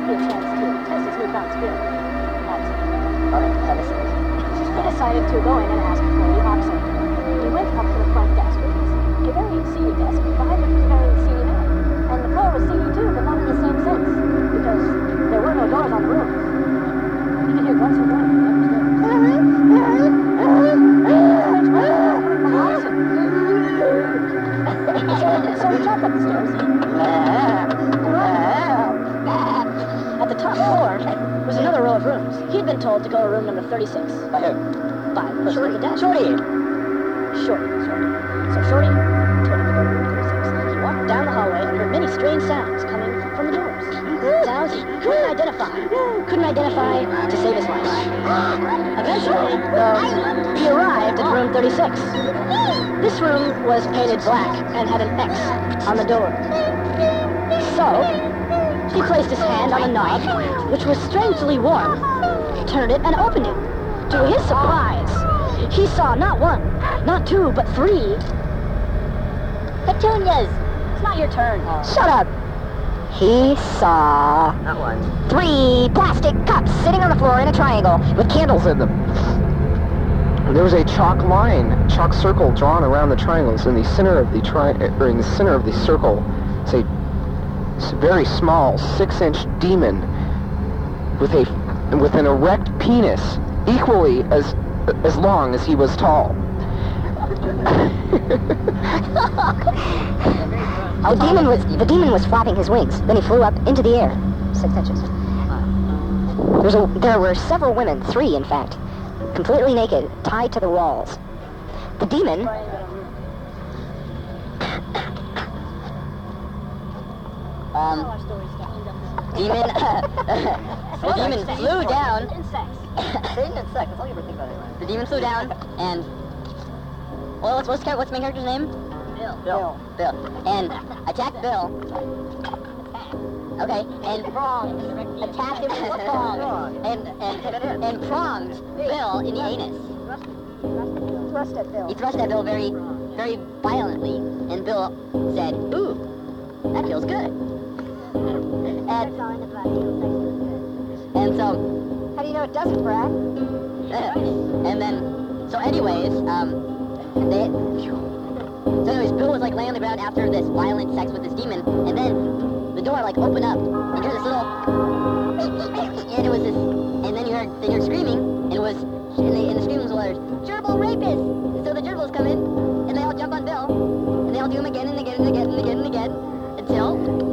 be a chance to test his newfound skill at penicillin. He decided to go in and ask for the oxen. He went up to the front desk, which was a very seedy desk, behind which was a very seedy man. And the floor was seedy too, but not in the same sense, because there were no doors on the rooms. He could hear grunts and groans from upstairs. So he chopped up the stairs. At the top floor was another row of rooms. He'd been told to go to room number 36. By who? By the person at the desk. Shorty. Shorty. So Shorty told him to go to room 36. He walked down the hallway and heard many strange sounds coming from the doors. Sounds he couldn't identify to save his life. Eventually, though, he arrived at room 36. This room was painted black and had an X on the door. So, he placed his hand on the knob, which was strangely warm, turned it, and opened it. To his surprise, he saw not one, not two, but three petunias. It's not your turn. Shut up. He saw Not one. 3 plastic cups sitting on the floor in a triangle with candles in them. There was a chalk circle drawn around the triangles. In the center of the in the center of the circle, it's a very small 6-inch demon with an erect penis, equally as long as he was tall. The demon was flapping his wings. Then he flew up into the air, 6 inches. There were several women, 3 in fact, completely naked, tied to the walls. The demon The demon flew down. The demon flew down and, well, what's the main character's name? Bill. And attacked Bill. Okay, and attacked him with prongs. And pronged Bill in the anus. Thrust at Bill. He thrust at Bill very, very violently, and Bill said, "Ooh, that feels good." And so, How do you know it doesn't, Brad? and then, so anyways, Bill was like laying on the ground after this violent sex with this demon, and then the door like opened up, and you heard this little, and it was this, and then you heard screaming, and it was, and the screaming was gerbil rapist. So the gerbils come in, and they all jump on Bill, and they all do him again and again and again and again and again, until.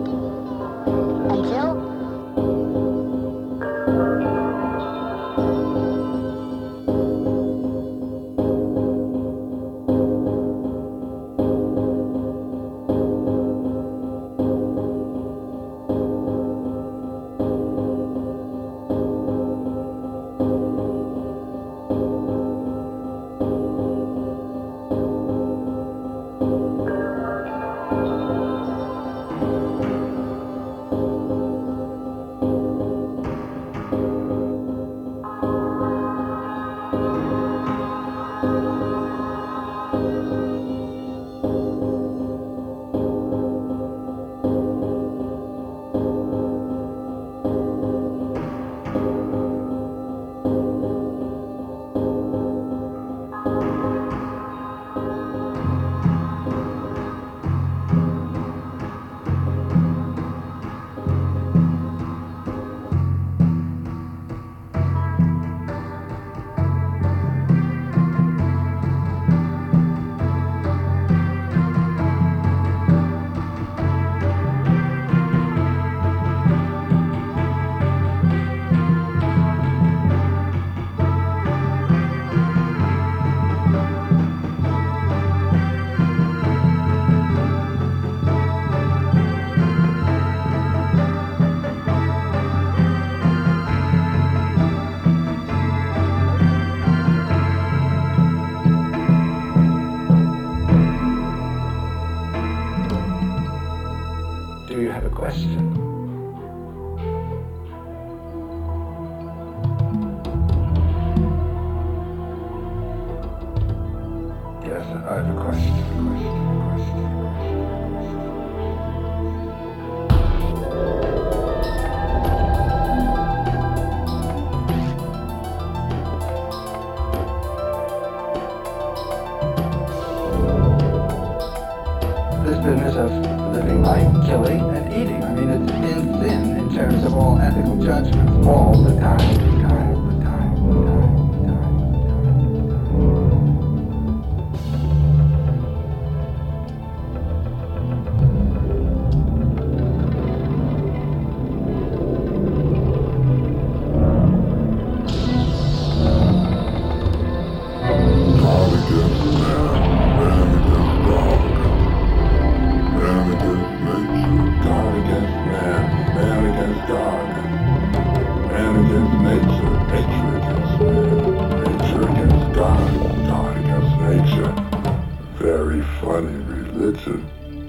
business of living by killing and eating. I mean, it's in sin in terms of all ethical judgments all the time. Very funny religion.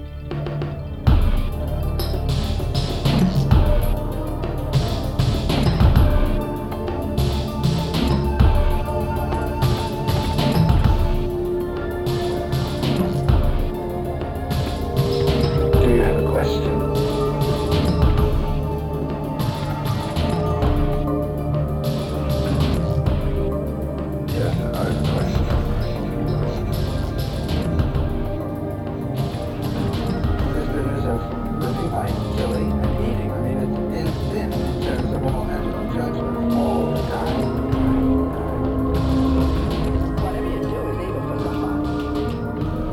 Do you have a question? Yes, I have a question. This business of living by killing and eating, I mean, it's in sin in terms of all ethical judgments all the time. Whatever you do is evil for somebody.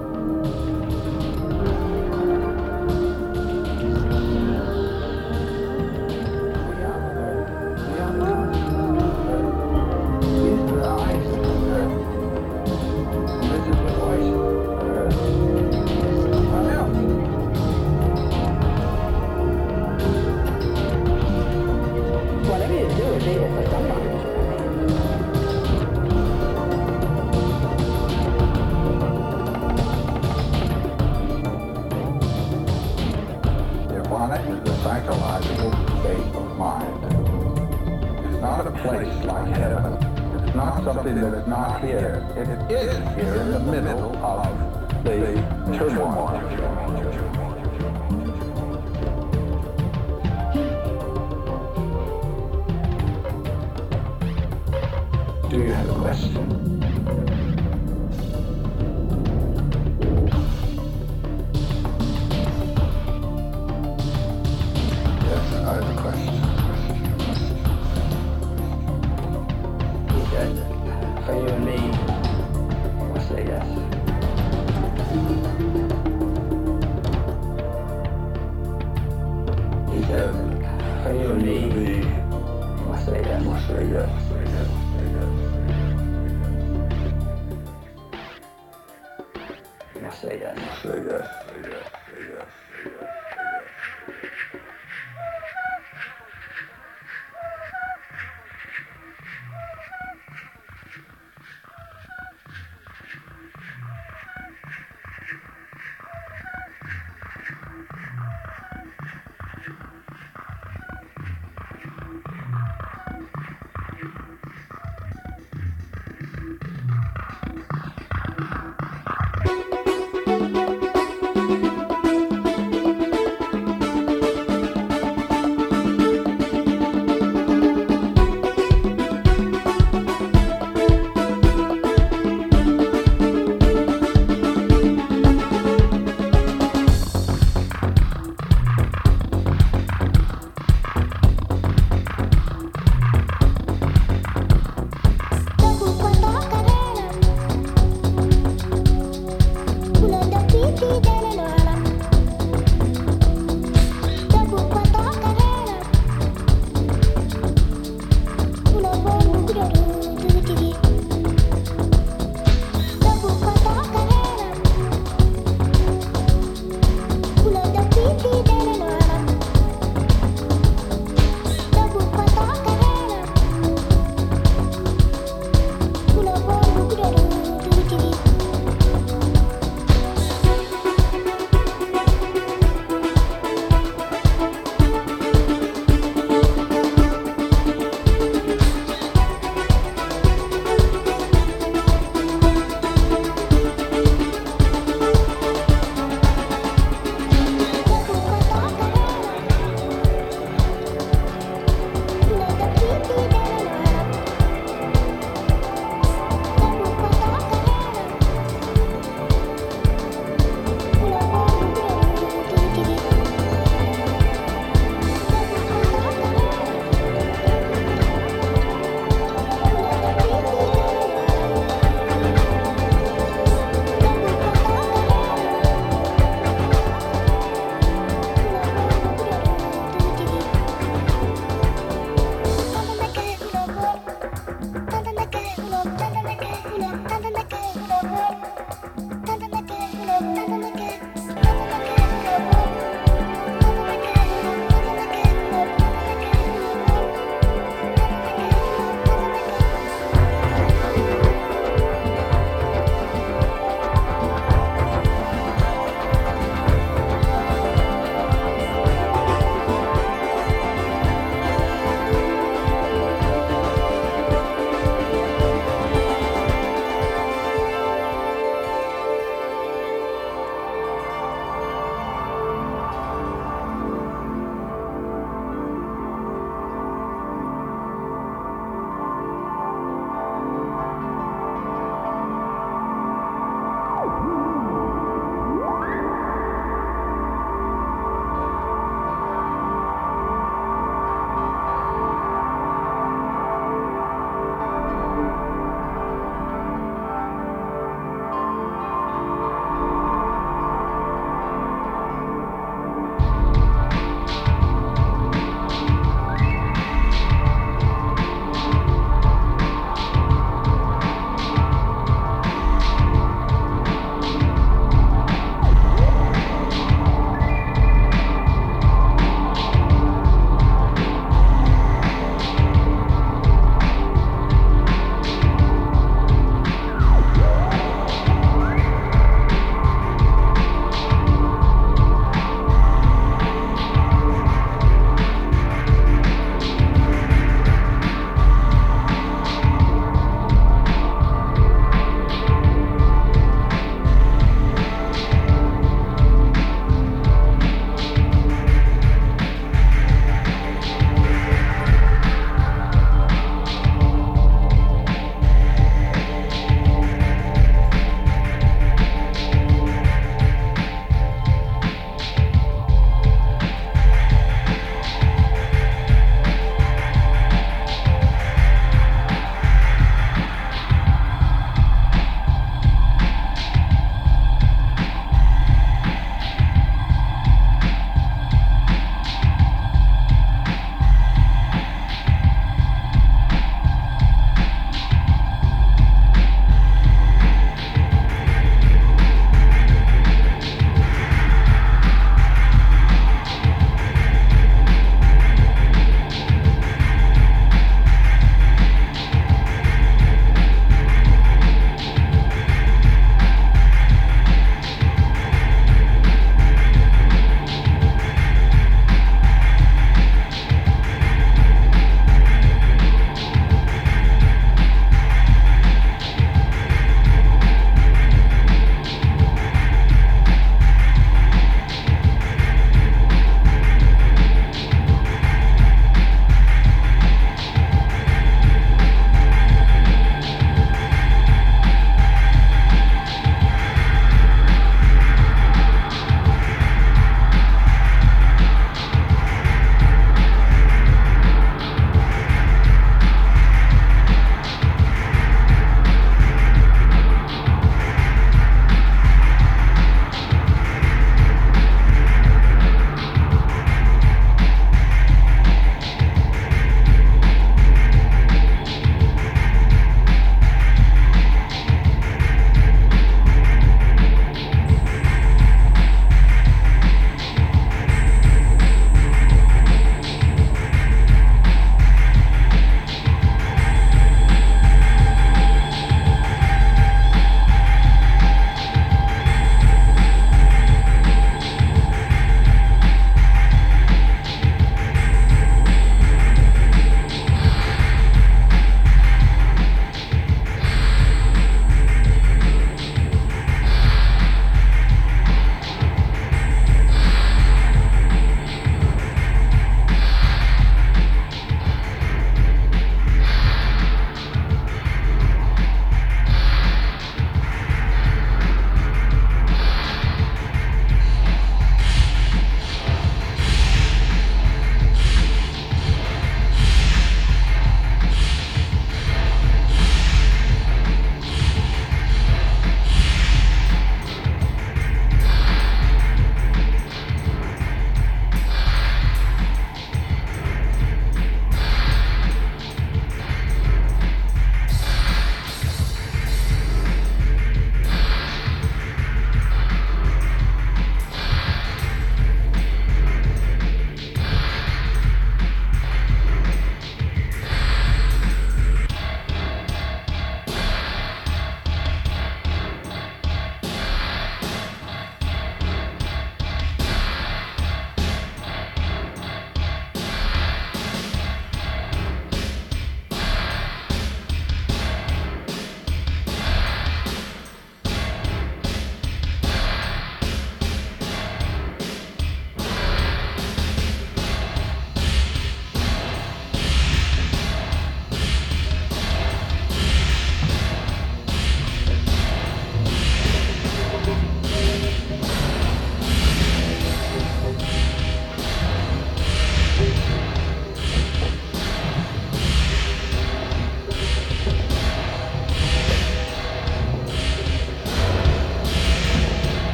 We are the earth. We are the consciousness of the earth. These are the eyes of the earth. And this is the voice of the earth. What else? Whatever you do is evil for somebody. Nirvana is a psychological state of mind. It's not a place like heaven. It's not something that is not here. It is here in the middle of the turmoil. Do you have a question? Yes, I have a question. He said, for you and me, I say yes. He said, for you and me, I say yes. I say yes. I say yes. Say yes. Say yes. Say yes. Say yes.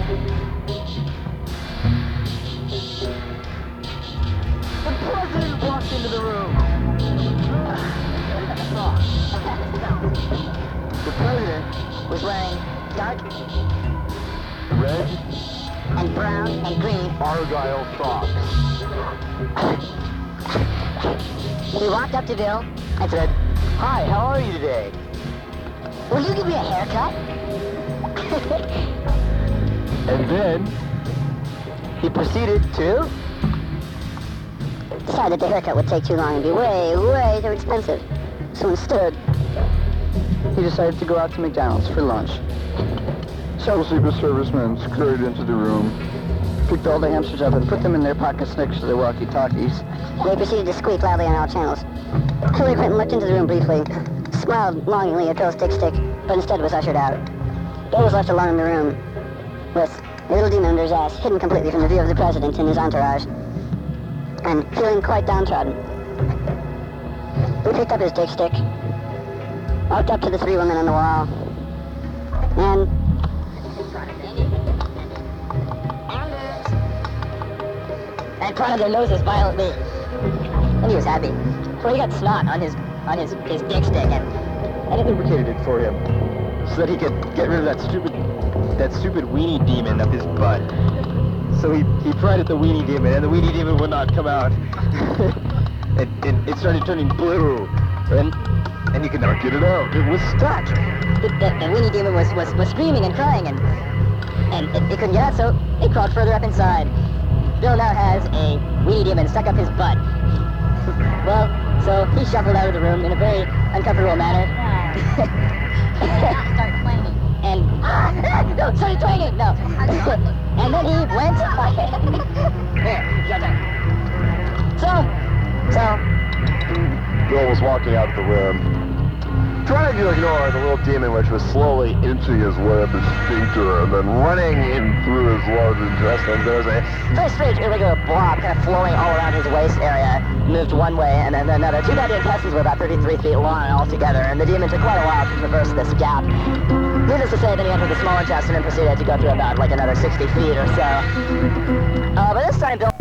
The president walked into the room. The president was wearing dark Red and brown and green Argyle socks. He walked up to Bill and said, "Hi, how are you today? Will you give me a haircut?" And then he proceeded to Decided the haircut would take too long and be way, way too expensive. So instead, He decided to go out to McDonald's for lunch. several Secret Servicemen scurried into the room. Picked all the hamsters up and put them in their pockets next to their walkie-talkies. they proceeded to squeak loudly on all channels. Hillary Clinton looked into the room briefly, smiled longingly at Bill's dick, but instead was ushered out. Bill was left alone in the room, with a little demon under his ass, hidden completely from the view of the president and his entourage, and feeling quite downtrodden. He picked up his dick, walked up to the three women on the wall, and prodded their noses violently. And he was happy, for he got snot on his dick stick, and it Lubricated it for him, so that he could get rid of that stupid weenie demon up his butt. So he tried at the weenie demon, and the weenie demon would not come out. It started turning blue, and he could not get it out. It was stuck. the weenie demon was screaming and crying, and it couldn't get out, so it crawled further up inside. Bill now has a weenie demon stuck up his butt. Well, so he shuffled out of the room in a very uncomfortable manner. Start clanging. And no, started twanging. No. And then he went. Here, your turn. So. Bill was walking out of the room, trying to ignore the little demon which was slowly inching his way up his sphincter and then running in through his large intestines. There was a Very strange, irregular blob kind of flowing all around his waist area. Moved one way and then another. Too bad the intestines were about 33 feet long altogether, and the demon took quite a while to traverse this gap. Needless to say, then he entered the small intestine and proceeded to go through about like another 60 feet or so. But this time, Bill